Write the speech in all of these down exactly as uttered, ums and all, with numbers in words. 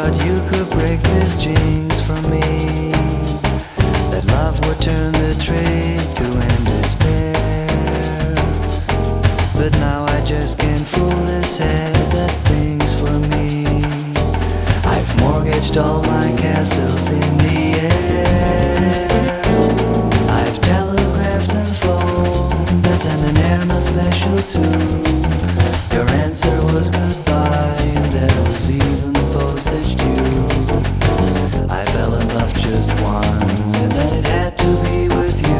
thought you could break this jinx from me, that love would turn the trick to end despair. But now I just can't fool this head that thinks for me. I've mortgaged all my castles in the air. I've telegraphed and phoned, I sent an airmail special too. Your answer was goodbye, and there was even postage due. I fell in love just once, and then it had to be with you.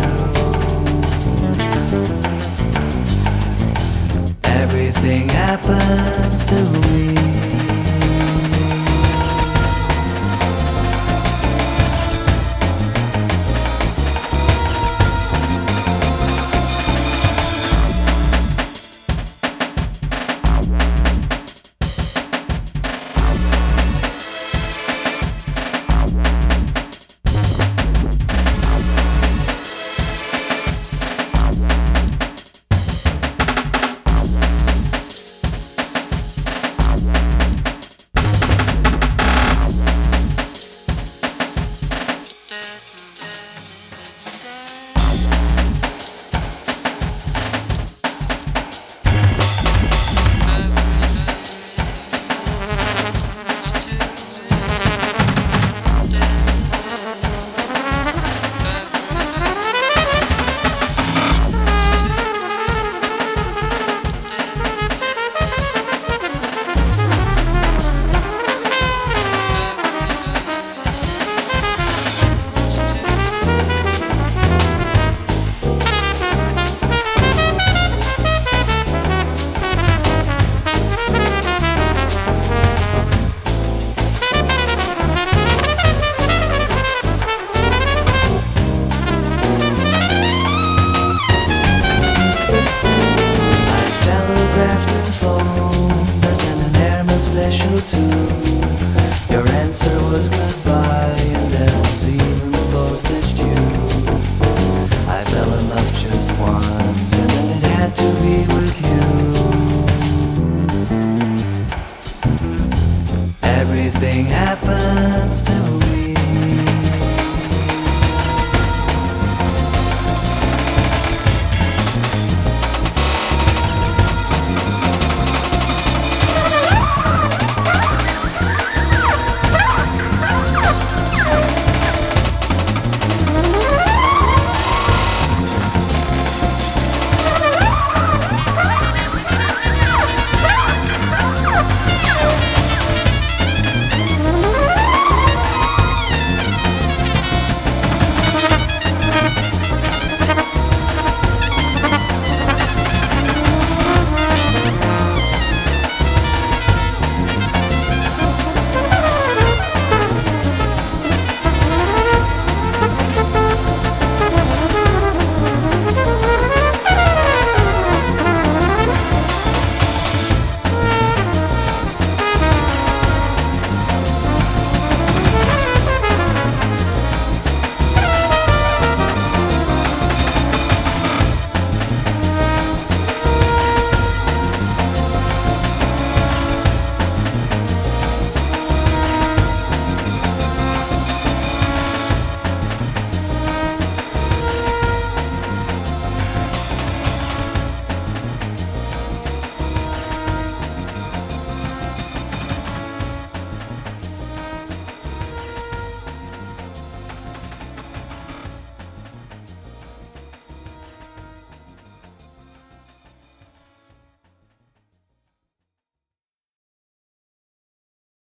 Everything happens to me. Special too. Your answer was goodbye, and there was even postage due. I fell in love just once, and then it had to be